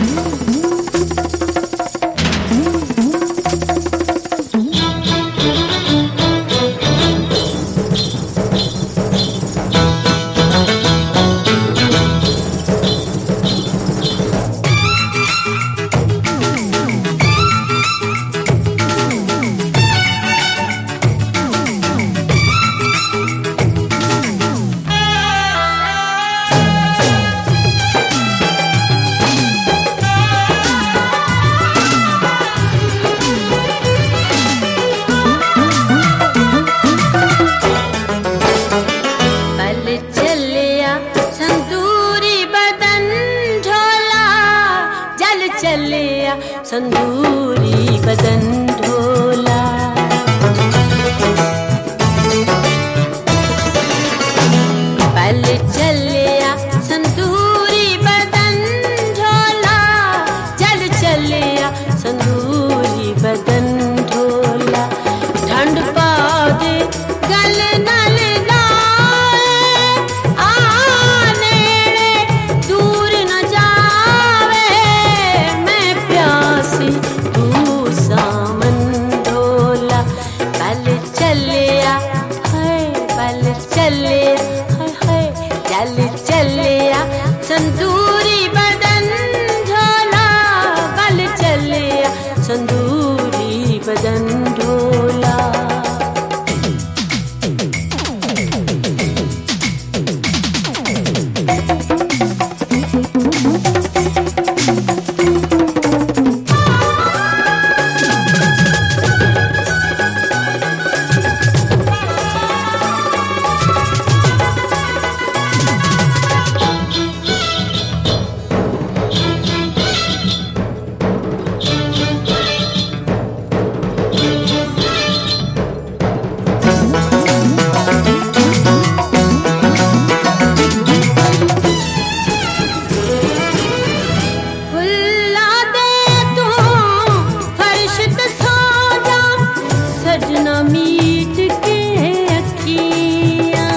संदूरी बदन ढोला। पल चलिया संदूरी बदन ढोला, जल चलिया संदूरी बदन ढोला। ठंड पादे गल नल लाए, आने दूर न जावे, मैं प्यासी तू सामन ढोला। पल चलिया है, पल चलिया है, चल चलिया संदूरी बदन ढोला। पल चलिया संदूरी बदन ढोला। मीट के अखियाँ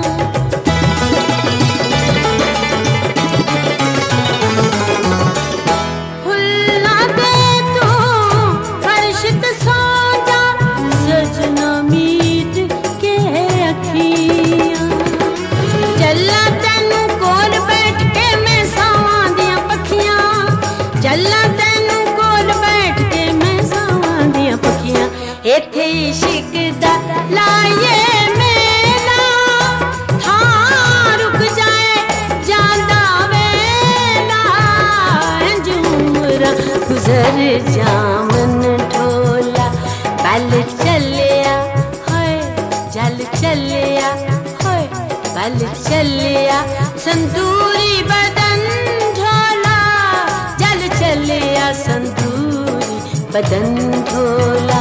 फुल्ला दे तू फर्श ते सो जा, सजना मीट के अखियाँ। चला तेनू कोल बैठ के मैं सावां दियां पखियां, चला तेनू कोल बैठ के मैं सावां दियां पखियां। इत्थे इश्क दा लाए मेला, थां रुक जाए जांदा वेला। इंज उमरां गुजर जावन ढोला। पल चलिया है, जल चलिया है, पल चलिया संदूरी बदन ढोला। जल चलिया संदूरी बदन ढोला।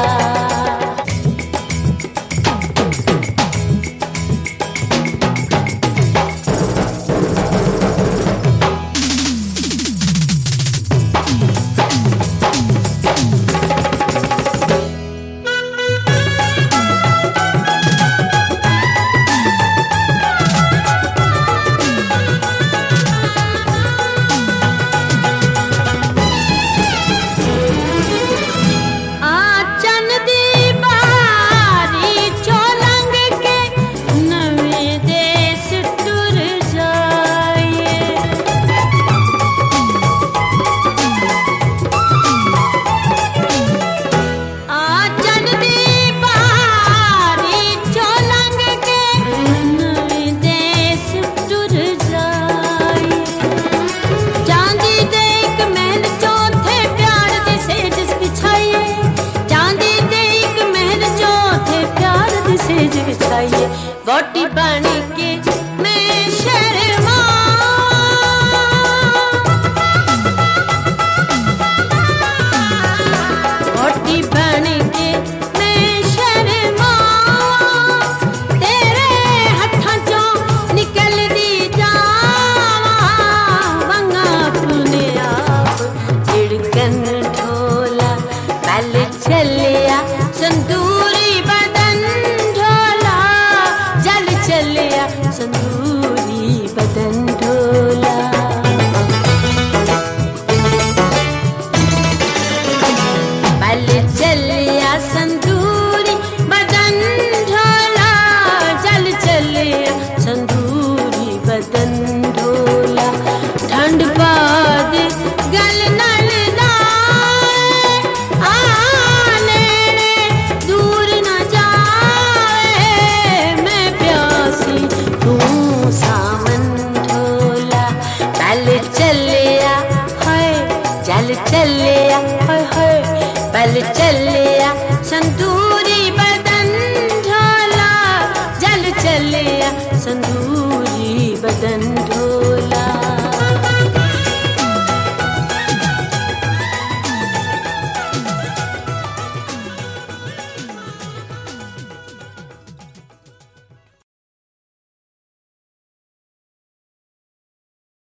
पल चलिया हाय, चल चलिया हाय हाय, पल चलिया